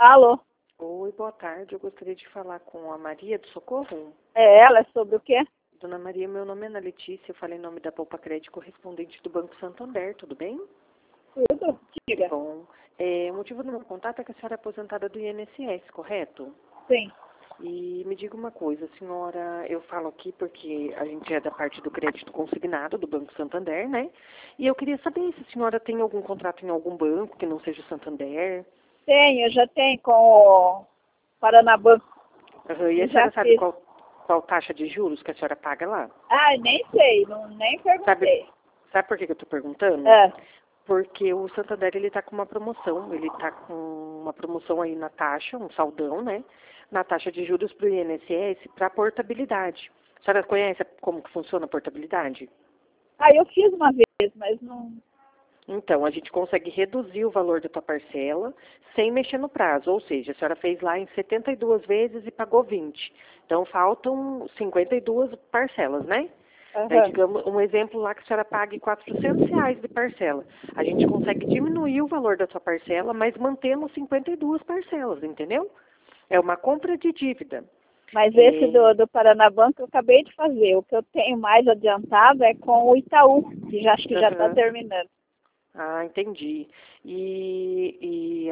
Alô? Oi, boa tarde. Eu gostaria de falar com a Maria do Socorro. É ela? É sobre o quê? Dona Maria, meu nome é Ana Letícia. Eu falei em nome da Poupa Crédito, correspondente do Banco Santander. Tudo bem? Tudo? Diga. Bom, o motivo do meu contato é que a senhora é aposentada do INSS, correto? Sim. E me diga uma coisa, senhora, eu falo aqui porque a gente é da parte do crédito consignado do Banco Santander, né? E eu queria saber se a senhora tem algum contrato em algum banco que não seja o Santander. Tenho, já tenho com o Paranabanco. Aham, e a Já senhora sabe fiz. qual taxa de juros que a senhora paga lá? Ah, nem sei, nem Sabe, perguntei. sabe por que eu estou perguntando? É. Porque o Santander, ele está com uma promoção, ele está com uma promoção aí na taxa, um saldão, né? Na taxa de juros para o INSS para portabilidade. A senhora conhece como que funciona a portabilidade? Ah, eu fiz uma vez, mas não... Então, a gente consegue reduzir o valor da tua parcela sem mexer no prazo. Ou seja, a senhora fez lá em 72 vezes e pagou 20. Então, faltam 52 parcelas, né? Aí, Aham. digamos, um exemplo lá que a senhora pague R$ 400 de parcela. A gente consegue diminuir o valor da sua parcela, mas mantendo 52 parcelas, entendeu? É uma compra de dívida. Mas esse É, do Paranabanco eu acabei de fazer. O que eu tenho mais adiantado é com o Itaú, que já acho que já está aham. terminando. Ah, entendi. E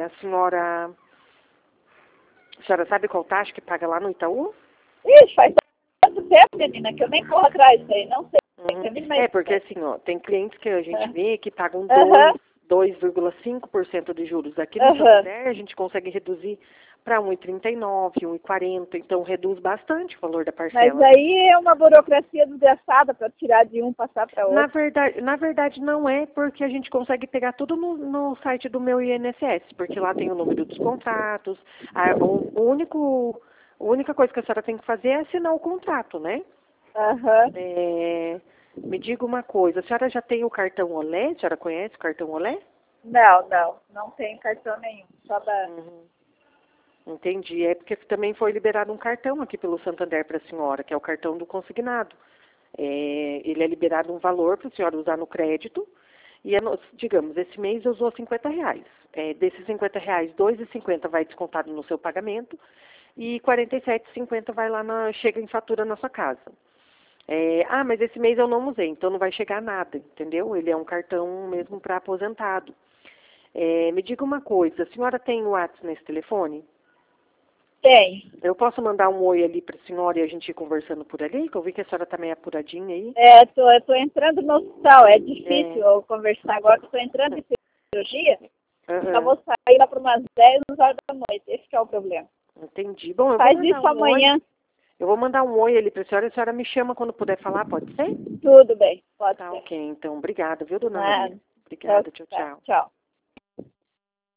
a senhora sabe qual taxa que paga lá no Itaú? Ixi, faz tanto tempo, menina, que eu nem corro atrás disso aí, não sei. Uhum. Tem mais Porque assim, ó, tem clientes que a gente vê que pagam Aham, 2,5% de juros. Aqui no aham. Santander a gente consegue reduzir para 1,39, 1,40, então reduz bastante o valor da Mas parcela. aí é uma burocracia desgraçada para tirar de um e passar para outro. Na verdade não é porque a gente consegue pegar tudo no site do meu INSS, porque lá tem o número dos contratos, a única coisa que a senhora tem que fazer é assinar o contrato, né? Aham. É, me diga uma coisa, a senhora já tem o cartão Olé? A senhora conhece o cartão Olé? Não tem cartão nenhum. Só da... Uhum. Entendi. É porque também foi liberado um cartão aqui pelo Santander para a senhora, que é o cartão do consignado. Ele é liberado um valor para a senhora usar no crédito. E, digamos, esse mês usou R$ 50. Desses R$ 50, R$ 2,50 vai descontado no seu pagamento e R$ 47,50 vai lá, chega em fatura na sua casa. Mas esse mês eu não usei, então não vai chegar nada, entendeu? Ele é um cartão mesmo para aposentado. Me diga uma coisa, a senhora tem o WhatsApp nesse telefone? Tem. Eu posso mandar um oi ali para a senhora e a gente ir conversando por ali? Que eu vi que a senhora tá meio apuradinha aí. Eu tô entrando no hospital. É difícil É, eu conversar agora, que eu tô entrando em cirurgia. Só aham, vou sair lá para umas 10 horas da noite. Esse que é o problema. entendi. Bom, eu vou Faz mandar isso um oi. amanhã. Eu vou mandar um oi ali para a senhora me chama quando puder falar, pode ser? Tudo bem. Pode Tá ser. ok, então. Obrigada, viu, dona Maria? Nada. Tchau, Obrigada, tchau, tchau. tchau. Tchau.